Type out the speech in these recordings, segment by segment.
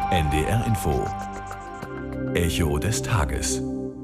NDR Info. Echo des Tages.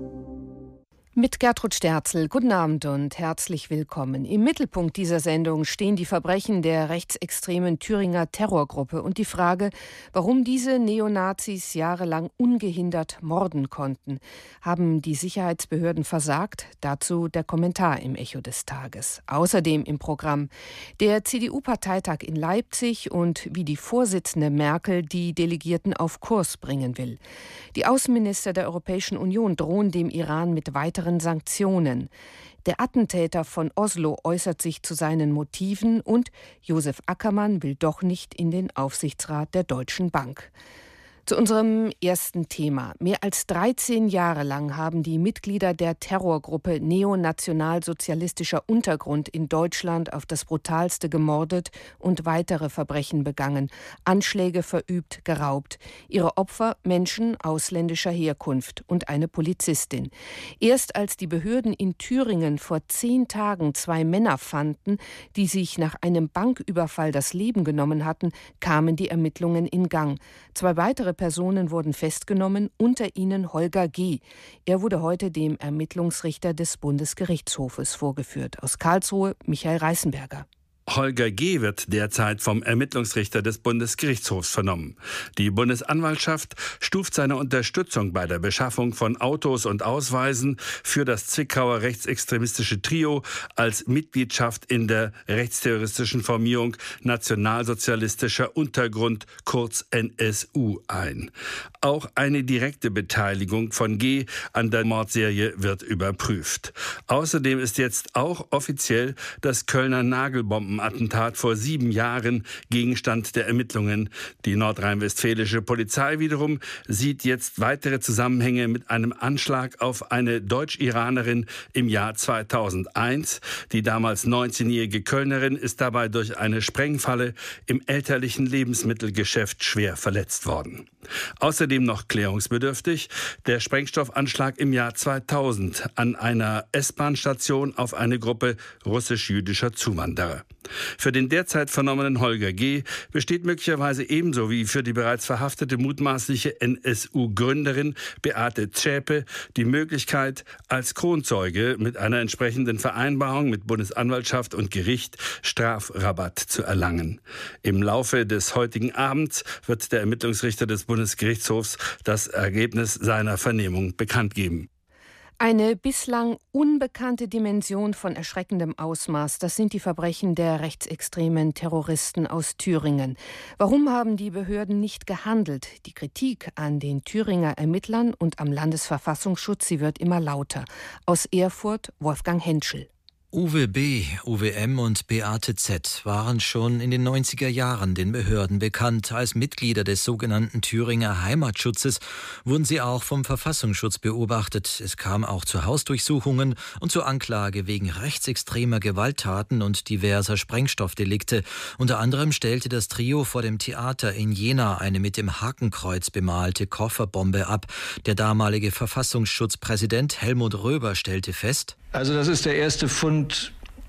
Mit Gertrud Sterzel, guten Abend und herzlich willkommen. Im Mittelpunkt dieser Sendung stehen die Verbrechen der rechtsextremen Thüringer Terrorgruppe und die Frage, warum diese Neonazis jahrelang ungehindert morden konnten. Haben die Sicherheitsbehörden versagt? Dazu der Kommentar im Echo des Tages. Außerdem im Programm der CDU-Parteitag in Leipzig und wie die Vorsitzende Merkel die Delegierten auf Kurs bringen will. Die Außenminister der Europäischen Union drohen dem Iran mit weiteren Sanktionen. Der Attentäter von Oslo äußert sich zu seinen Motiven und Josef Ackermann will doch nicht in den Aufsichtsrat der Deutschen Bank. Zu unserem ersten Thema. Mehr als 13 Jahre lang haben die Mitglieder der Terrorgruppe Neonationalsozialistischer Untergrund in Deutschland auf das Brutalste gemordet und weitere Verbrechen begangen, Anschläge verübt, geraubt. Ihre Opfer Menschen ausländischer Herkunft und eine Polizistin. Erst als die Behörden in Thüringen vor 10 Tagen 2 Männer fanden, die sich nach einem Banküberfall das Leben genommen hatten, kamen die Ermittlungen in Gang. 2 weitere Personen wurden festgenommen, unter ihnen Holger G. Er wurde heute dem Ermittlungsrichter des Bundesgerichtshofes vorgeführt. Aus Karlsruhe Michael Reißenberger. Holger G. wird derzeit vom Ermittlungsrichter des Bundesgerichtshofs vernommen. Die Bundesanwaltschaft stuft seine Unterstützung bei der Beschaffung von Autos und Ausweisen für das Zwickauer rechtsextremistische Trio als Mitgliedschaft in der rechtsterroristischen Formierung Nationalsozialistischer Untergrund, kurz NSU, ein. Auch eine direkte Beteiligung von G. an der Mordserie wird überprüft. Außerdem ist jetzt auch offiziell das Kölner Nagelbombenattentat vor 7 Jahren Gegenstand der Ermittlungen. Die nordrhein-westfälische Polizei wiederum sieht jetzt weitere Zusammenhänge mit einem Anschlag auf eine Deutsch-Iranerin im Jahr 2001. Die damals 19-jährige Kölnerin ist dabei durch eine Sprengfalle im elterlichen Lebensmittelgeschäft schwer verletzt worden. Außerdem noch klärungsbedürftig der Sprengstoffanschlag im Jahr 2000 an einer S-Bahn-Station auf eine Gruppe russisch-jüdischer Zuwanderer. Für den derzeit vernommenen Holger G. besteht möglicherweise ebenso wie für die bereits verhaftete mutmaßliche NSU-Gründerin Beate Zschäpe die Möglichkeit, als Kronzeuge mit einer entsprechenden Vereinbarung mit Bundesanwaltschaft und Gericht Strafrabatt zu erlangen. Im Laufe des heutigen Abends wird der Ermittlungsrichter des Bundesgerichtshofs das Ergebnis seiner Vernehmung bekannt geben. Eine bislang unbekannte Dimension von erschreckendem Ausmaß, das sind die Verbrechen der rechtsextremen Terroristen aus Thüringen. Warum haben die Behörden nicht gehandelt? Die Kritik an den Thüringer Ermittlern und am Landesverfassungsschutz, sie wird immer lauter. Aus Erfurt Wolfgang Henschel. Uwe B., Uwe M. und Beate Z. waren schon in den 90er Jahren den Behörden bekannt. Als Mitglieder des sogenannten Thüringer Heimatschutzes wurden sie auch vom Verfassungsschutz beobachtet. Es kam auch zu Hausdurchsuchungen und zur Anklage wegen rechtsextremer Gewalttaten und diverser Sprengstoffdelikte. Unter anderem stellte das Trio vor dem Theater in Jena eine mit dem Hakenkreuz bemalte Kofferbombe ab. Der damalige Verfassungsschutzpräsident Helmut Röber stellte fest: Also das ist der erste Fund,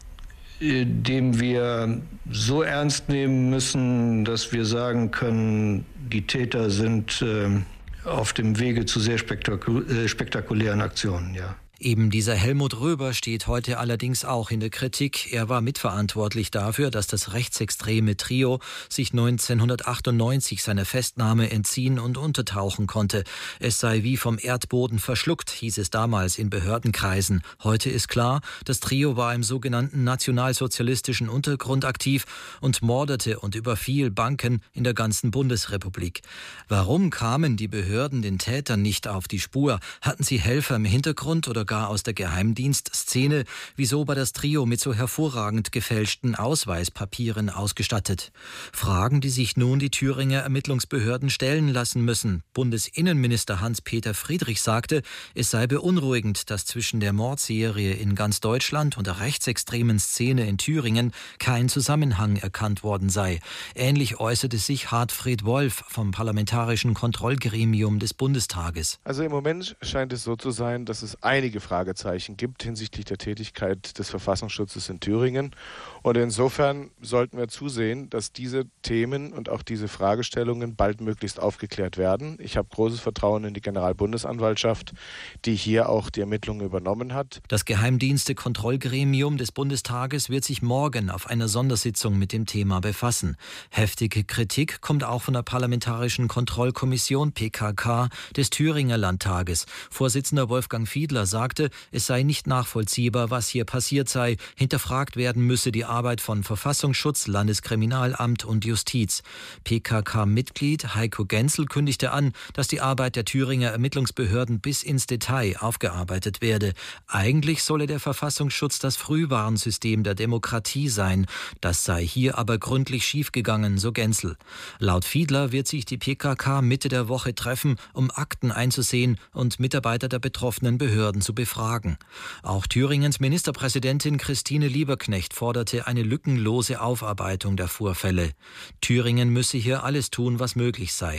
den wir so ernst nehmen müssen, dass wir sagen können, die Täter sind auf dem Wege zu sehr spektakulären Aktionen, ja. Eben dieser Helmut Röber steht heute allerdings auch in der Kritik. Er war mitverantwortlich dafür, dass das rechtsextreme Trio sich 1998 seiner Festnahme entziehen und untertauchen konnte. Es sei wie vom Erdboden verschluckt, hieß es damals in Behördenkreisen. Heute ist klar, das Trio war im sogenannten nationalsozialistischen Untergrund aktiv und mordete und überfiel Banken in der ganzen Bundesrepublik. Warum kamen die Behörden den Tätern nicht auf die Spur? Hatten sie Helfer im Hintergrund oder gar aus der Geheimdienstszene? Wieso war das Trio mit so hervorragend gefälschten Ausweispapieren ausgestattet? Fragen, die sich nun die Thüringer Ermittlungsbehörden stellen lassen müssen. Bundesinnenminister Hans-Peter Friedrich sagte, es sei beunruhigend, dass zwischen der Mordserie in ganz Deutschland und der rechtsextremen Szene in Thüringen kein Zusammenhang erkannt worden sei. Ähnlich äußerte sich Hartfried Wolf vom Parlamentarischen Kontrollgremium des Bundestages. Also im Moment scheint es so zu sein, dass es einige einige Fragezeichen gibt hinsichtlich der Tätigkeit des Verfassungsschutzes in Thüringen. Und insofern sollten wir zusehen, dass diese Themen und auch diese Fragestellungen baldmöglichst aufgeklärt werden. Ich habe großes Vertrauen in die Generalbundesanwaltschaft, die hier auch die Ermittlungen übernommen hat. Das Geheimdienste-Kontrollgremium des Bundestages wird sich morgen auf einer Sondersitzung mit dem Thema befassen. Heftige Kritik kommt auch von der Parlamentarischen Kontrollkommission PKK des Thüringer Landtages. Vorsitzender Wolfgang Fiedler sagte, es sei nicht nachvollziehbar, was hier passiert sei. Hinterfragt werden müsse die Arbeit von Verfassungsschutz, Landeskriminalamt und Justiz. PKK-Mitglied Heiko Genzel kündigte an, dass die Arbeit der Thüringer Ermittlungsbehörden bis ins Detail aufgearbeitet werde. Eigentlich solle der Verfassungsschutz das Frühwarnsystem der Demokratie sein. Das sei hier aber gründlich schiefgegangen, so Genzel. Laut Fiedler wird sich die PKK Mitte der Woche treffen, um Akten einzusehen und Mitarbeiter der betroffenen Behörden zu befragen. Auch Thüringens Ministerpräsidentin Christine Lieberknecht forderte eine lückenlose Aufarbeitung der Vorfälle. Thüringen müsse hier alles tun, was möglich sei.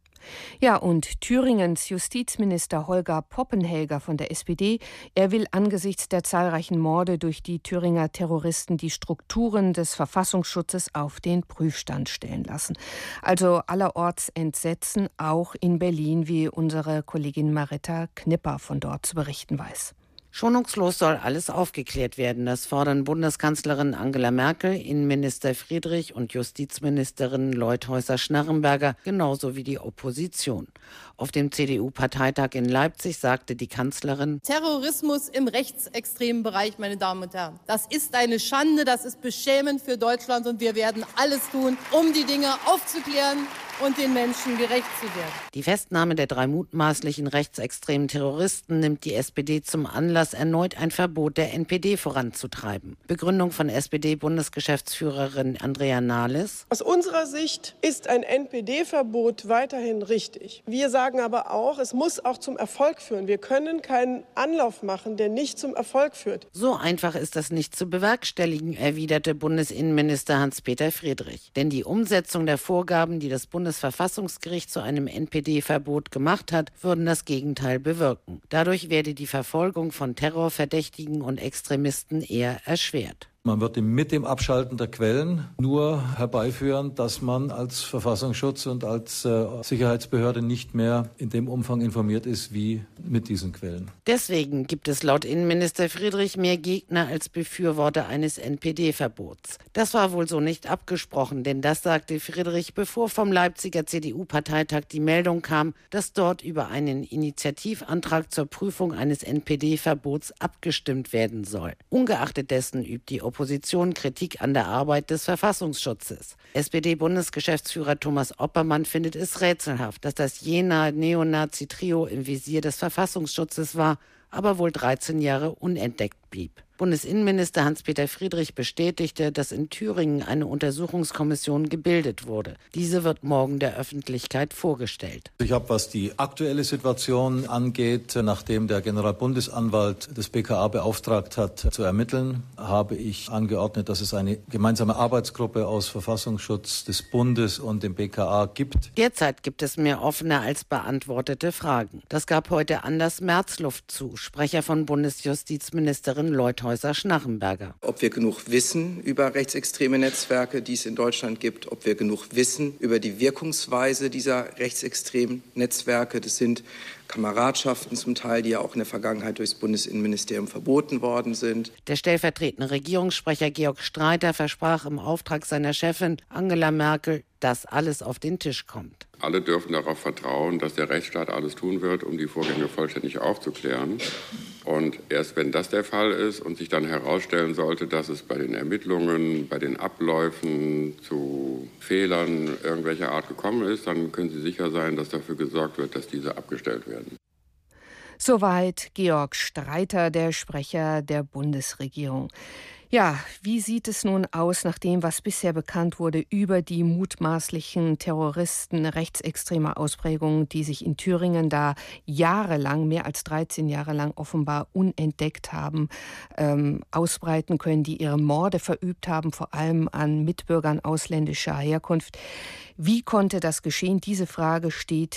Ja, und Thüringens Justizminister Holger Poppenhelger von der SPD, er will angesichts der zahlreichen Morde durch die Thüringer Terroristen die Strukturen des Verfassungsschutzes auf den Prüfstand stellen lassen. Also allerorts Entsetzen, auch in Berlin, wie unsere Kollegin Maritta Knipper von dort zu berichten weiß. Schonungslos soll alles aufgeklärt werden. Das fordern Bundeskanzlerin Angela Merkel, Innenminister Friedrich und Justizministerin Leutheusser-Schnarrenberger, genauso wie die Opposition. Auf dem CDU-Parteitag in Leipzig sagte die Kanzlerin: Terrorismus im rechtsextremen Bereich, meine Damen und Herren. Das ist eine Schande, das ist beschämend für Deutschland und wir werden alles tun, um die Dinge aufzuklären und den Menschen gerecht zu werden. Die Festnahme der 3 mutmaßlichen rechtsextremen Terroristen nimmt die SPD zum Anlass, erneut ein Verbot der NPD voranzutreiben. Begründung von SPD-Bundesgeschäftsführerin Andrea Nahles: Aus unserer Sicht ist ein NPD-Verbot weiterhin richtig. Wir sagen aber auch, es muss auch zum Erfolg führen. Wir können keinen Anlauf machen, der nicht zum Erfolg führt. So einfach ist das nicht zu bewerkstelligen, erwiderte Bundesinnenminister Hans-Peter Friedrich. Denn die Umsetzung der Vorgaben, die das Bundesverfassungsgericht zu einem NPD-Verbot gemacht hat, würden das Gegenteil bewirken. Dadurch werde die Verfolgung von Terrorverdächtigen und Extremisten eher erschwert. Man wird mit dem Abschalten der Quellen nur herbeiführen, dass man als Verfassungsschutz und als Sicherheitsbehörde nicht mehr in dem Umfang informiert ist wie mit diesen Quellen. Deswegen gibt es laut Innenminister Friedrich mehr Gegner als Befürworter eines NPD-Verbots. Das war wohl so nicht abgesprochen, denn das sagte Friedrich, bevor vom Leipziger CDU-Parteitag die Meldung kam, dass dort über einen Initiativantrag zur Prüfung eines NPD-Verbots abgestimmt werden soll. Ungeachtet dessen übt die Opposition Kritik an der Arbeit des Verfassungsschutzes. SPD-Bundesgeschäftsführer Thomas Oppermann findet es rätselhaft, dass das Jenaer Neonazi-Trio im Visier des Verfassungsschutzes war, aber wohl 13 Jahre unentdeckt blieb. Bundesinnenminister Hans-Peter Friedrich bestätigte, dass in Thüringen eine Untersuchungskommission gebildet wurde. Diese wird morgen der Öffentlichkeit vorgestellt. Ich habe, was die aktuelle Situation angeht, nachdem der Generalbundesanwalt des BKA beauftragt hat, zu ermitteln, habe ich angeordnet, dass es eine gemeinsame Arbeitsgruppe aus Verfassungsschutz des Bundes und dem BKA gibt. Derzeit gibt es mehr offene als beantwortete Fragen. Das gab heute Anders Merzluft zu, Sprecher von Bundesjustizministerin Leutheusser-Schnarrenberger. Ob wir genug wissen über rechtsextreme Netzwerke, die es in Deutschland gibt, ob wir genug wissen über die Wirkungsweise dieser rechtsextremen Netzwerke. Das sind Kameradschaften zum Teil, die ja auch in der Vergangenheit durchs Bundesinnenministerium verboten worden sind. Der stellvertretende Regierungssprecher Georg Streiter versprach im Auftrag seiner Chefin Angela Merkel, dass alles auf den Tisch kommt. Alle dürfen darauf vertrauen, dass der Rechtsstaat alles tun wird, um die Vorgänge vollständig aufzuklären. Und erst wenn das der Fall ist und sich dann herausstellen sollte, dass es bei den Ermittlungen, bei den Abläufen zu Fehlern irgendwelcher Art gekommen ist, dann können Sie sicher sein, dass dafür gesorgt wird, dass diese abgestellt werden. Soweit Georg Streiter, der Sprecher der Bundesregierung. Ja, wie sieht es nun aus, nach dem, was bisher bekannt wurde über die mutmaßlichen Terroristen rechtsextremer Ausprägung, die sich in Thüringen da jahrelang, mehr als 13 Jahre lang offenbar unentdeckt haben, ausbreiten können, die ihre Morde verübt haben, vor allem an Mitbürgern ausländischer Herkunft. Wie konnte das geschehen? Diese Frage steht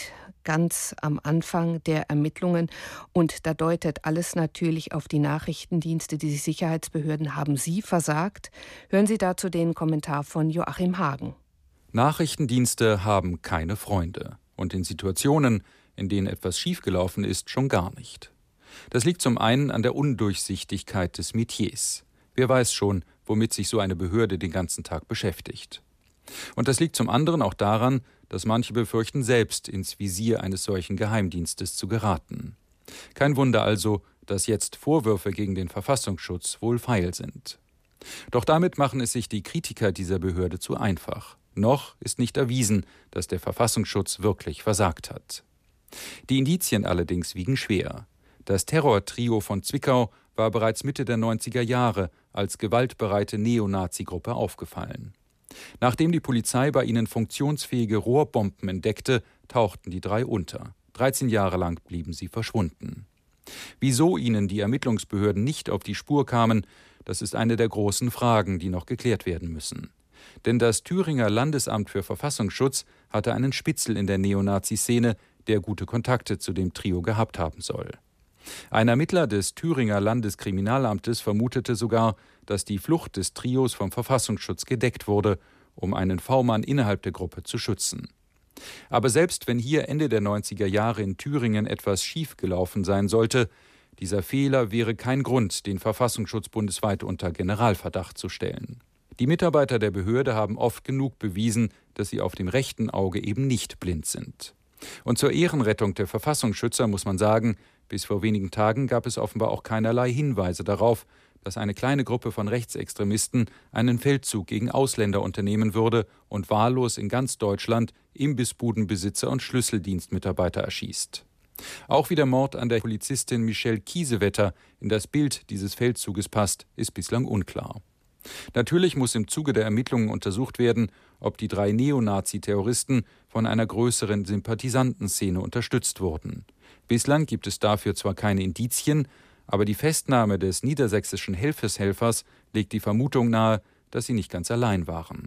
ganz am Anfang der Ermittlungen. Und da deutet alles natürlich auf die Nachrichtendienste, die Sicherheitsbehörden. Haben sie versagt? Hören Sie dazu den Kommentar von Joachim Hagen. Nachrichtendienste haben keine Freunde. Und in Situationen, in denen etwas schiefgelaufen ist, schon gar nicht. Das liegt zum einen an der Undurchsichtigkeit des Metiers. Wer weiß schon, womit sich so eine Behörde den ganzen Tag beschäftigt. Und das liegt zum anderen auch daran, dass manche befürchten, selbst ins Visier eines solchen Geheimdienstes zu geraten. Kein Wunder also, dass jetzt Vorwürfe gegen den Verfassungsschutz wohl feil sind. Doch damit machen es sich die Kritiker dieser Behörde zu einfach. Noch ist nicht erwiesen, dass der Verfassungsschutz wirklich versagt hat. Die Indizien allerdings wiegen schwer. Das Terrortrio von Zwickau war bereits Mitte der 90er Jahre als gewaltbereite Neonazi-Gruppe aufgefallen. Nachdem die Polizei bei ihnen funktionsfähige Rohrbomben entdeckte, tauchten die 3 unter. 13 Jahre lang blieben sie verschwunden. Wieso ihnen die Ermittlungsbehörden nicht auf die Spur kamen, das ist eine der großen Fragen, die noch geklärt werden müssen. Denn das Thüringer Landesamt für Verfassungsschutz hatte einen Spitzel in der Neonazi-Szene, der gute Kontakte zu dem Trio gehabt haben soll. Ein Ermittler des Thüringer Landeskriminalamtes vermutete sogar, dass die Flucht des Trios vom Verfassungsschutz gedeckt wurde, um einen V-Mann innerhalb der Gruppe zu schützen. Aber selbst wenn hier Ende der 90er Jahre in Thüringen etwas schiefgelaufen sein sollte, dieser Fehler wäre kein Grund, den Verfassungsschutz bundesweit unter Generalverdacht zu stellen. Die Mitarbeiter der Behörde haben oft genug bewiesen, dass sie auf dem rechten Auge eben nicht blind sind. Und zur Ehrenrettung der Verfassungsschützer muss man sagen, bis vor wenigen Tagen gab es offenbar auch keinerlei Hinweise darauf, dass eine kleine Gruppe von Rechtsextremisten einen Feldzug gegen Ausländer unternehmen würde und wahllos in ganz Deutschland Imbissbudenbesitzer und Schlüsseldienstmitarbeiter erschießt. Auch wie der Mord an der Polizistin Michelle Kiesewetter in das Bild dieses Feldzuges passt, ist bislang unklar. Natürlich muss im Zuge der Ermittlungen untersucht werden, ob die 3 Neonazi-Terroristen von einer größeren Sympathisantenszene unterstützt wurden. Bislang gibt es dafür zwar keine Indizien, aber die Festnahme des niedersächsischen Helfers legt die Vermutung nahe, dass sie nicht ganz allein waren.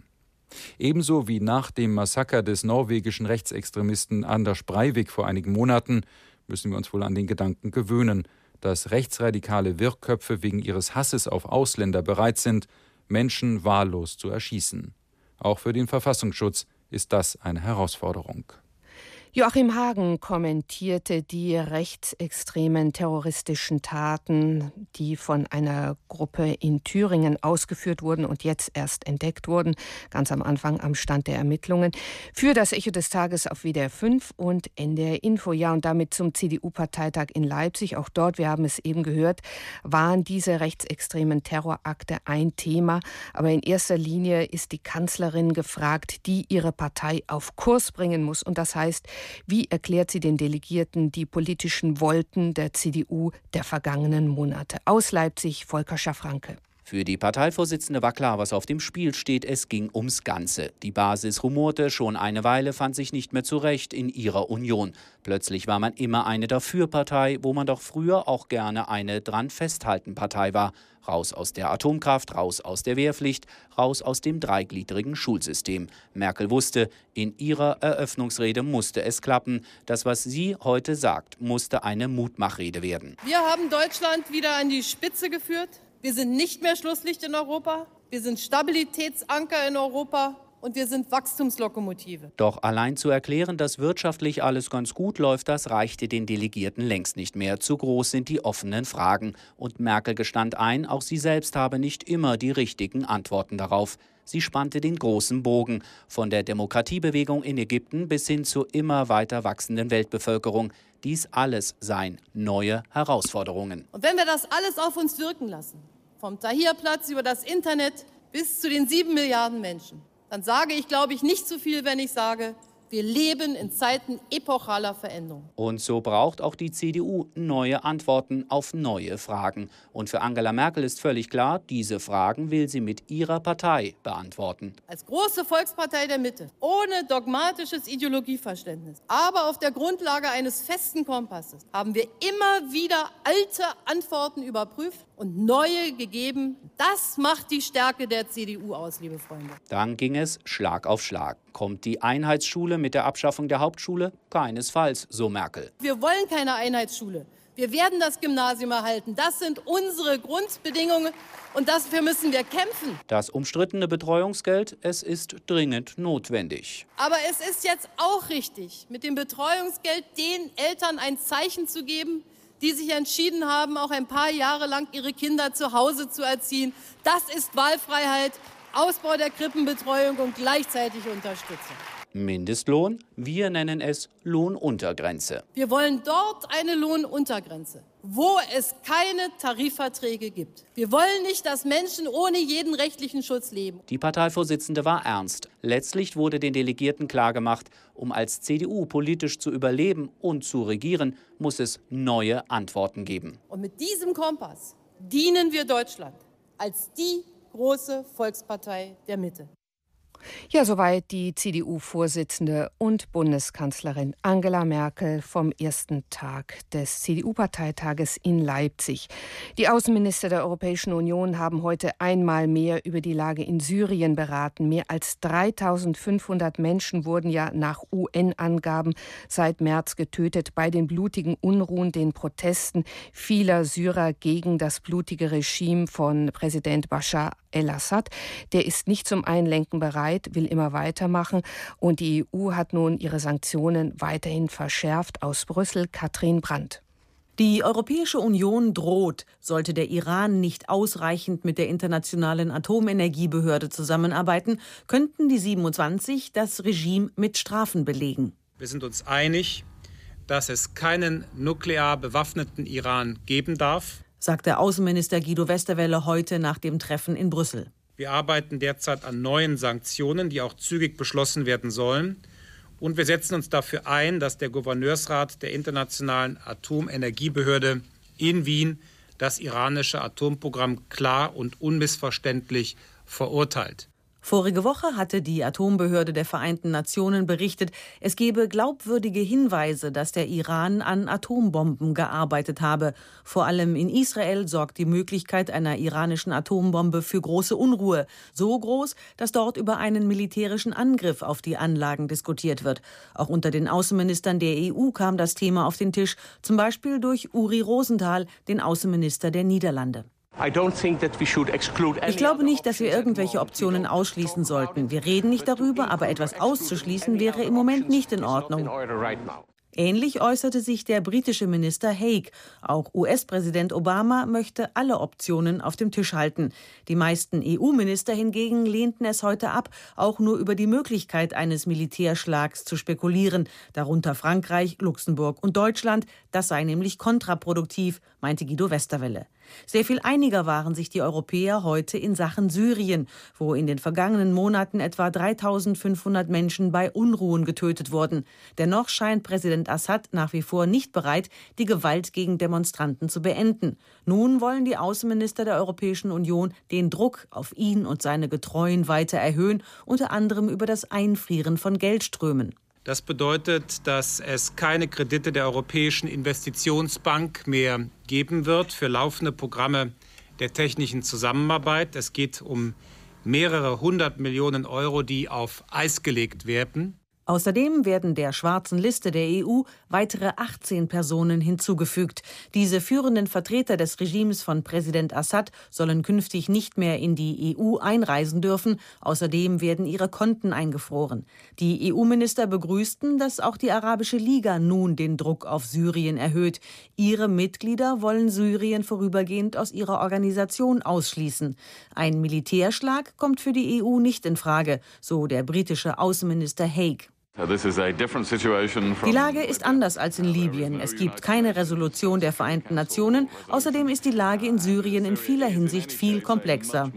Ebenso wie nach dem Massaker des norwegischen Rechtsextremisten Anders Breivik vor einigen Monaten müssen wir uns wohl an den Gedanken gewöhnen, dass rechtsradikale Wirrköpfe wegen ihres Hasses auf Ausländer bereit sind, Menschen wahllos zu erschießen. Auch für den Verfassungsschutz ist das eine Herausforderung. Joachim Hagen kommentierte die rechtsextremen terroristischen Taten, die von einer Gruppe in Thüringen ausgeführt wurden und jetzt erst entdeckt wurden, ganz am Anfang am Stand der Ermittlungen. Für das Echo des Tages auf WDR 5 und NDR Info. Ja, und damit zum CDU-Parteitag in Leipzig. Auch dort, wir haben es eben gehört, waren diese rechtsextremen Terrorakte ein Thema. Aber in erster Linie ist die Kanzlerin gefragt, die ihre Partei auf Kurs bringen muss. Und das heißt, wie erklärt sie den Delegierten die politischen Wolken der CDU der vergangenen Monate? Aus Leipzig, Volker Schaffranke. Für die Parteivorsitzende war klar, was auf dem Spiel steht. Es ging ums Ganze. Die Basis rumorte schon eine Weile, fand sich nicht mehr zurecht in ihrer Union. Plötzlich war man immer eine Dafür-Partei, wo man doch früher auch gerne eine Dran-Festhalten-Partei war. Raus aus der Atomkraft, raus aus der Wehrpflicht, raus aus dem dreigliedrigen Schulsystem. Merkel wusste, in ihrer Eröffnungsrede musste es klappen. Das, was sie heute sagt, musste eine Mutmachrede werden. Wir haben Deutschland wieder an die Spitze geführt. Wir sind nicht mehr Schlusslicht in Europa. Wir sind Stabilitätsanker in Europa. Und wir sind Wachstumslokomotive. Doch allein zu erklären, dass wirtschaftlich alles ganz gut läuft, das reichte den Delegierten längst nicht mehr. Zu groß sind die offenen Fragen. Und Merkel gestand ein, auch sie selbst habe nicht immer die richtigen Antworten darauf. Sie spannte den großen Bogen, von der Demokratiebewegung in Ägypten bis hin zur immer weiter wachsenden Weltbevölkerung. Dies alles seien neue Herausforderungen. Und wenn wir das alles auf uns wirken lassen, vom Tahrirplatz über das Internet bis zu den 7 Milliarden Menschen, dann sage ich, glaube ich, nicht zu viel, wenn ich sage, wir leben in Zeiten epochaler Veränderung. Und so braucht auch die CDU neue Antworten auf neue Fragen. Und für Angela Merkel ist völlig klar, diese Fragen will sie mit ihrer Partei beantworten. Als große Volkspartei der Mitte, ohne dogmatisches Ideologieverständnis, aber auf der Grundlage eines festen Kompasses, haben wir immer wieder alte Antworten überprüft und neue gegeben. Das macht die Stärke der CDU aus, liebe Freunde. Dann ging es Schlag auf Schlag. Kommt die Einheitsschule mit der Abschaffung der Hauptschule? Keinesfalls, so Merkel. Wir wollen keine Einheitsschule. Wir werden das Gymnasium erhalten. Das sind unsere Grundbedingungen und dafür müssen wir kämpfen. Das umstrittene Betreuungsgeld, es ist dringend notwendig. Aber es ist jetzt auch richtig, mit dem Betreuungsgeld den Eltern ein Zeichen zu geben, die sich entschieden haben, auch ein paar Jahre lang ihre Kinder zu Hause zu erziehen. Das ist Wahlfreiheit, Ausbau der Krippenbetreuung und gleichzeitig Unterstützung. Mindestlohn, wir nennen es Lohnuntergrenze. Wir wollen dort eine Lohnuntergrenze, wo es keine Tarifverträge gibt. Wir wollen nicht, dass Menschen ohne jeden rechtlichen Schutz leben. Die Parteivorsitzende war ernst. Letztlich wurde den Delegierten klargemacht, um als CDU politisch zu überleben und zu regieren, muss es neue Antworten geben. Und mit diesem Kompass dienen wir Deutschland als die große Volkspartei der Mitte. Ja, soweit die CDU-Vorsitzende und Bundeskanzlerin Angela Merkel vom ersten Tag des CDU-Parteitages in Leipzig. Die Außenminister der Europäischen Union haben heute einmal mehr über die Lage in Syrien beraten. Mehr als 3.500 Menschen wurden ja nach UN-Angaben seit März getötet bei den blutigen Unruhen, den Protesten vieler Syrer gegen das blutige Regime von Präsident Bashar el-Assad. Der ist nicht zum Einlenken bereit, will immer weitermachen. Und die EU hat nun ihre Sanktionen weiterhin verschärft. Aus Brüssel, Katrin Brandt. Die Europäische Union droht, sollte der Iran nicht ausreichend mit der Internationalen Atomenergiebehörde zusammenarbeiten, könnten die 27 das Regime mit Strafen belegen. Wir sind uns einig, dass es keinen nuklear bewaffneten Iran geben darf, sagte Außenminister Guido Westerwelle heute nach dem Treffen in Brüssel. Wir arbeiten derzeit an neuen Sanktionen, die auch zügig beschlossen werden sollen. Und wir setzen uns dafür ein, dass der Gouverneursrat der Internationalen Atomenergiebehörde in Wien das iranische Atomprogramm klar und unmissverständlich verurteilt. Vorige Woche hatte die Atombehörde der Vereinten Nationen berichtet, es gebe glaubwürdige Hinweise, dass der Iran an Atombomben gearbeitet habe. Vor allem in Israel sorgt die Möglichkeit einer iranischen Atombombe für große Unruhe. So groß, dass dort über einen militärischen Angriff auf die Anlagen diskutiert wird. Auch unter den Außenministern der EU kam das Thema auf den Tisch, zum Beispiel durch Uri Rosenthal, den Außenminister der Niederlande. Ich glaube nicht, dass wir irgendwelche Optionen ausschließen sollten. Wir reden nicht darüber, aber etwas auszuschließen wäre im Moment nicht in Ordnung. Ähnlich äußerte sich der britische Minister Hague. Auch US-Präsident Obama möchte alle Optionen auf dem Tisch halten. Die meisten EU-Minister hingegen lehnten es heute ab, auch nur über die Möglichkeit eines Militärschlags zu spekulieren. Darunter Frankreich, Luxemburg und Deutschland. Das sei nämlich kontraproduktiv, meinte Guido Westerwelle. Sehr viel einiger waren sich die Europäer heute in Sachen Syrien, wo in den vergangenen Monaten etwa 3.500 Menschen bei Unruhen getötet wurden. Dennoch scheint Präsident Assad nach wie vor nicht bereit, die Gewalt gegen Demonstranten zu beenden. Nun wollen die Außenminister der Europäischen Union den Druck auf ihn und seine Getreuen weiter erhöhen, unter anderem über das Einfrieren von Geldströmen. Das bedeutet, dass es keine Kredite der Europäischen Investitionsbank mehr geben wird für laufende Programme der technischen Zusammenarbeit. Es geht um mehrere 100 Millionen Euro, die auf Eis gelegt werden. Außerdem werden der schwarzen Liste der EU weitere 18 Personen hinzugefügt. Diese führenden Vertreter des Regimes von Präsident Assad sollen künftig nicht mehr in die EU einreisen dürfen. Außerdem werden ihre Konten eingefroren. Die EU-Minister begrüßten, dass auch die Arabische Liga nun den Druck auf Syrien erhöht. Ihre Mitglieder wollen Syrien vorübergehend aus ihrer Organisation ausschließen. Ein Militärschlag kommt für die EU nicht in Frage, so der britische Außenminister Hague. Die Lage ist anders als in Libyen. Es gibt keine Resolution der Vereinten Nationen. Außerdem ist die Lage in Syrien in vieler Hinsicht viel komplexer.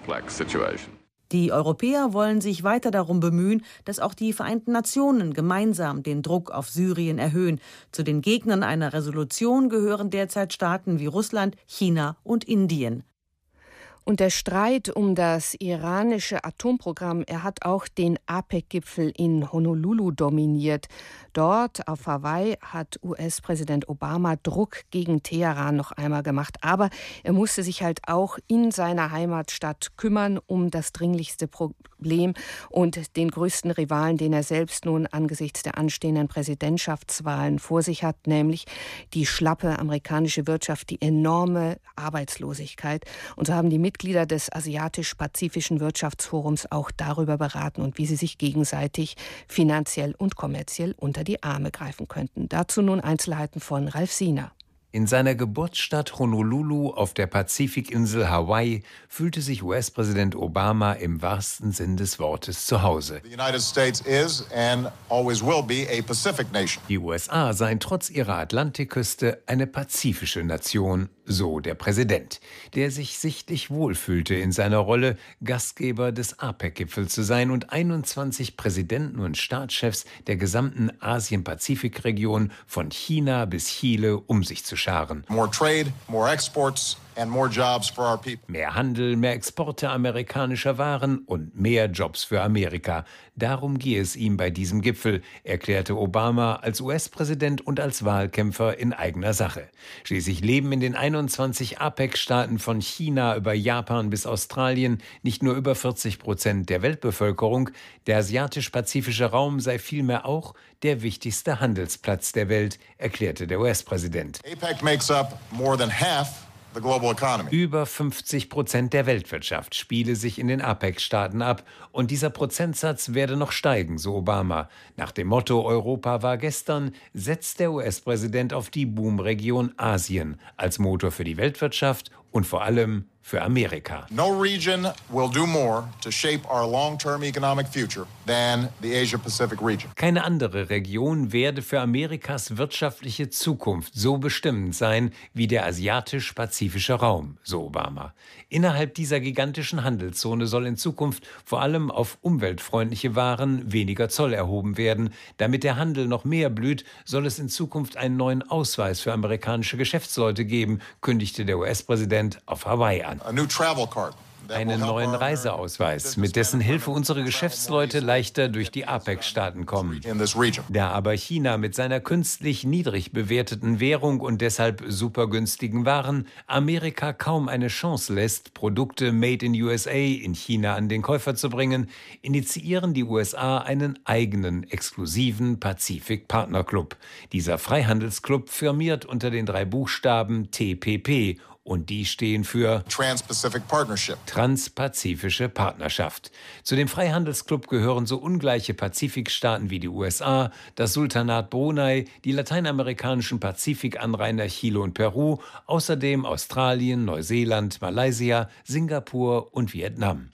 Die Europäer wollen sich weiter darum bemühen, dass auch die Vereinten Nationen gemeinsam den Druck auf Syrien erhöhen. Zu den Gegnern einer Resolution gehören derzeit Staaten wie Russland, China und Indien. Und der Streit um das iranische Atomprogramm, er hat auch den APEC-Gipfel in Honolulu dominiert. Dort auf Hawaii hat US-Präsident Obama Druck gegen Teheran noch einmal gemacht. Aber er musste sich halt auch in seiner Heimatstadt kümmern um das dringlichste Problem und den größten Rivalen, den er selbst nun angesichts der anstehenden Präsidentschaftswahlen vor sich hat, nämlich die schlappe amerikanische Wirtschaft, die enorme Arbeitslosigkeit. Und so haben die Mitglieder des Asiatisch-Pazifischen Wirtschaftsforums auch darüber beraten und wie sie sich gegenseitig finanziell und kommerziell unter die Arme greifen könnten. Dazu nun Einzelheiten von Ralf Siener. In seiner Geburtsstadt Honolulu auf der Pazifikinsel Hawaii fühlte sich US-Präsident Obama im wahrsten Sinn des Wortes zu Hause. Die USA seien trotz ihrer Atlantikküste eine pazifische Nation, so der Präsident, der sich sichtlich wohlfühlte in seiner Rolle, Gastgeber des APEC-Gipfels zu sein und 21 Präsidenten und Staatschefs der gesamten Asien-Pazifik-Region von China bis Chile um sich zu scharen. More trade, more exports and more jobs for our people. Mehr Handel, mehr Exporte amerikanischer Waren und mehr Jobs für Amerika. Darum gehe es ihm bei diesem Gipfel, erklärte Obama als US-Präsident und als Wahlkämpfer in eigener Sache. Schließlich leben in den 21 APEC-Staaten von China über Japan bis Australien nicht nur über 40% der Weltbevölkerung. Der asiatisch-pazifische Raum sei vielmehr auch der wichtigste Handelsplatz der Welt, erklärte der US-Präsident. APEC makes up more than half the global economy. Über 50% der Weltwirtschaft spiele sich in den APEC-Staaten ab und dieser Prozentsatz werde noch steigen, so Obama. Nach dem Motto Europa war gestern setzt der US-Präsident auf die Boomregion Asien als Motor für die Weltwirtschaft und vor allem für Amerika. No region will do more to shape our long-term economic future than the Asia-Pacific region. Keine andere Region werde für Amerikas wirtschaftliche Zukunft so bestimmend sein wie der asiatisch-pazifische Raum, so Obama. Innerhalb dieser gigantischen Handelszone soll in Zukunft vor allem auf umweltfreundliche Waren weniger Zoll erhoben werden. Damit der Handel noch mehr blüht, soll es in Zukunft einen neuen Ausweis für amerikanische Geschäftsleute geben, kündigte der US-Präsident auf Hawaii an. Einen neuen Reiseausweis, mit dessen Hilfe unsere Geschäftsleute leichter durch die APEC-Staaten kommen. Da aber China mit seiner künstlich niedrig bewerteten Währung und deshalb supergünstigen Waren Amerika kaum eine Chance lässt, Produkte made in USA in China an den Käufer zu bringen, initiieren die USA einen eigenen, exklusiven Pazifik-Partnerclub. Dieser Freihandelsclub firmiert unter den 3 Buchstaben TPP. Und die stehen für Transpazifische Partnerschaft. Zu dem Freihandelsclub gehören so ungleiche Pazifikstaaten wie die USA, das Sultanat Brunei, die lateinamerikanischen Pazifikanrainer Chile und Peru, außerdem Australien, Neuseeland, Malaysia, Singapur und Vietnam.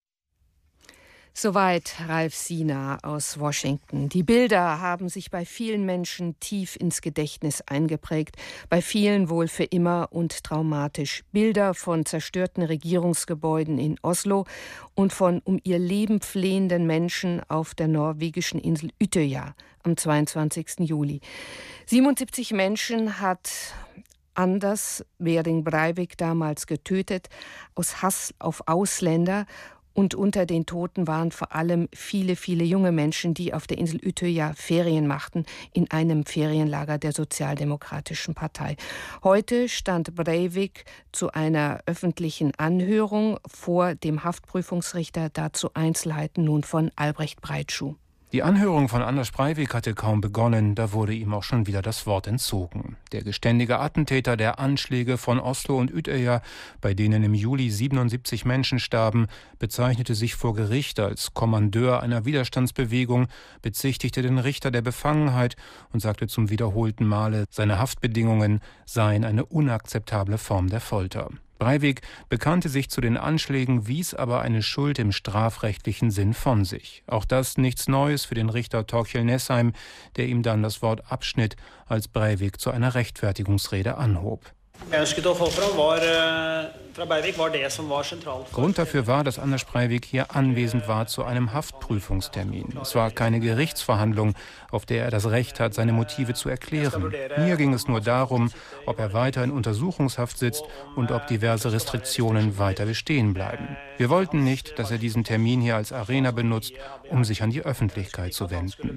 Soweit Ralf Siener aus Washington. Die Bilder haben sich bei vielen Menschen tief ins Gedächtnis eingeprägt, bei vielen wohl für immer und traumatisch. Bilder von zerstörten Regierungsgebäuden in Oslo und von um ihr Leben flehenden Menschen auf der norwegischen Insel Utøya am 22. Juli. 77 Menschen hat Anders Behring Breivik damals getötet, aus Hass auf Ausländer. Und unter den Toten waren vor allem viele, viele junge Menschen, die auf der Insel Utøya Ferien machten, in einem Ferienlager der Sozialdemokratischen Partei. Heute stand Breivik zu einer öffentlichen Anhörung vor dem Haftprüfungsrichter. Dazu Einzelheiten nun von Albrecht Breitschuh. Die Anhörung von Anders Breivik hatte kaum begonnen, da wurde ihm auch schon wieder das Wort entzogen. Der geständige Attentäter der Anschläge von Oslo und Utøya, bei denen im Juli 77 Menschen starben, bezeichnete sich vor Gericht als Kommandeur einer Widerstandsbewegung, bezichtigte den Richter der Befangenheit und sagte zum wiederholten Male, seine Haftbedingungen seien eine unakzeptable Form der Folter. Breivik bekannte sich zu den Anschlägen, wies aber eine Schuld im strafrechtlichen Sinn von sich. Auch das nichts Neues für den Richter Torkjell Nesheim, der ihm dann das Wort abschnitt, als Breivik zu einer Rechtfertigungsrede anhob. Grund dafür war, dass Anders Breivik hier anwesend war zu einem Haftprüfungstermin. Es war keine Gerichtsverhandlung, auf der er das Recht hat, seine Motive zu erklären. Mir ging es nur darum, ob er weiter in Untersuchungshaft sitzt und ob diverse Restriktionen weiter bestehen bleiben. Wir wollten nicht, dass er diesen Termin hier als Arena benutzt, um sich an die Öffentlichkeit zu wenden.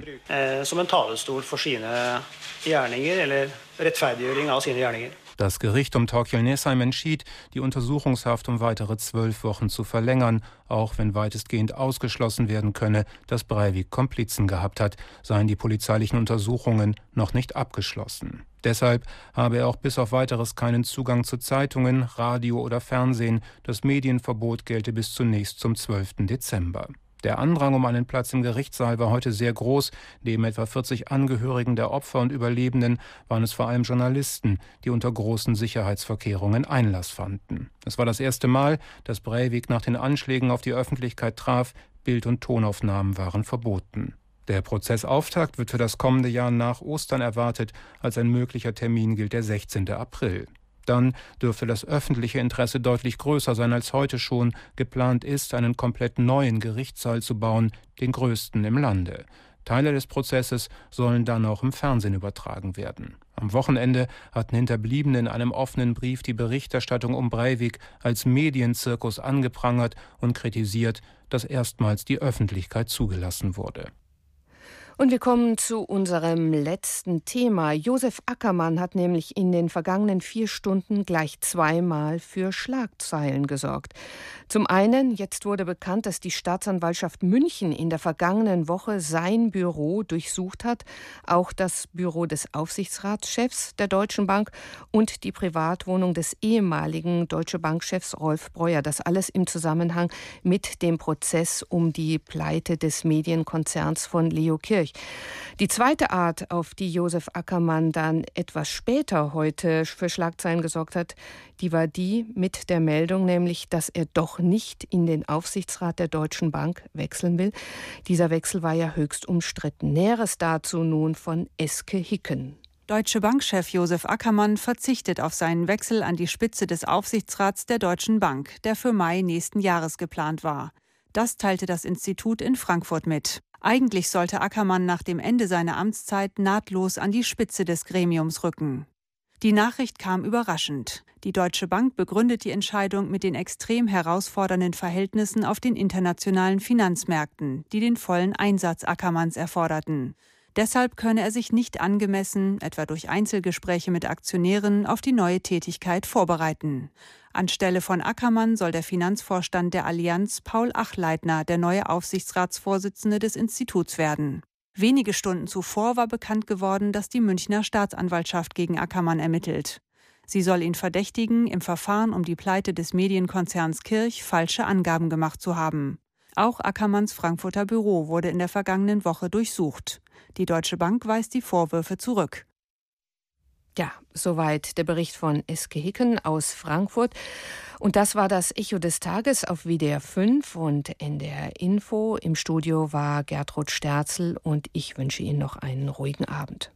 Das Gericht um Torkil Nesheim entschied, die Untersuchungshaft um weitere 12 Wochen zu verlängern, auch wenn weitestgehend ausgeschlossen werden könne, dass Breivik Komplizen gehabt hat, seien die polizeilichen Untersuchungen noch nicht abgeschlossen. Deshalb habe er auch bis auf Weiteres keinen Zugang zu Zeitungen, Radio oder Fernsehen. Das Medienverbot gelte bis zunächst zum 12. Dezember. Der Andrang um einen Platz im Gerichtssaal war heute sehr groß. Neben etwa 40 Angehörigen der Opfer und Überlebenden waren es vor allem Journalisten, die unter großen Sicherheitsvorkehrungen Einlass fanden. Es war das erste Mal, dass Breivik nach den Anschlägen auf die Öffentlichkeit traf. Bild- und Tonaufnahmen waren verboten. Der Prozessauftakt wird für das kommende Jahr nach Ostern erwartet. Als ein möglicher Termin gilt der 16. April. Dann dürfte das öffentliche Interesse deutlich größer sein als heute schon. Geplant ist, einen komplett neuen Gerichtssaal zu bauen, den größten im Lande. Teile des Prozesses sollen dann auch im Fernsehen übertragen werden. Am Wochenende hatten Hinterbliebene in einem offenen Brief die Berichterstattung um Breivik als Medienzirkus angeprangert und kritisiert, dass erstmals die Öffentlichkeit zugelassen wurde. Und wir kommen zu unserem letzten Thema. Josef Ackermann hat nämlich in den vergangenen 4 Stunden gleich zweimal für Schlagzeilen gesorgt. Zum einen, jetzt wurde bekannt, dass die Staatsanwaltschaft München in der vergangenen Woche sein Büro durchsucht hat, auch das Büro des Aufsichtsratschefs der Deutschen Bank und die Privatwohnung des ehemaligen Deutsche Bank-Chefs Rolf Breuer. Das alles im Zusammenhang mit dem Prozess um die Pleite des Medienkonzerns von Leo Kirch. Die zweite Art, auf die Josef Ackermann dann etwas später heute für Schlagzeilen gesorgt hat, die war die mit der Meldung, nämlich, dass er doch nicht in den Aufsichtsrat der Deutschen Bank wechseln will. Dieser Wechsel war ja höchst umstritten. Näheres dazu nun von Eske Hicken. Deutsche Bank-Chef Josef Ackermann verzichtet auf seinen Wechsel an die Spitze des Aufsichtsrats der Deutschen Bank, der für Mai nächsten Jahres geplant war. Das teilte das Institut in Frankfurt mit. Eigentlich sollte Ackermann nach dem Ende seiner Amtszeit nahtlos an die Spitze des Gremiums rücken. Die Nachricht kam überraschend. Die Deutsche Bank begründet die Entscheidung mit den extrem herausfordernden Verhältnissen auf den internationalen Finanzmärkten, die den vollen Einsatz Ackermanns erforderten. Deshalb könne er sich nicht angemessen, etwa durch Einzelgespräche mit Aktionären, auf die neue Tätigkeit vorbereiten. Anstelle von Ackermann soll der Finanzvorstand der Allianz Paul Achleitner der neue Aufsichtsratsvorsitzende des Instituts werden. Wenige Stunden zuvor war bekannt geworden, dass die Münchner Staatsanwaltschaft gegen Ackermann ermittelt. Sie soll ihn verdächtigen, im Verfahren um die Pleite des Medienkonzerns Kirch falsche Angaben gemacht zu haben. Auch Ackermanns Frankfurter Büro wurde in der vergangenen Woche durchsucht. Die Deutsche Bank weist die Vorwürfe zurück. Ja, soweit der Bericht von Eske Hicken aus Frankfurt. Und das war das Echo des Tages auf WDR 5 und NDR Info. Im Studio war Gertrud Sterzel und ich wünsche Ihnen noch einen ruhigen Abend.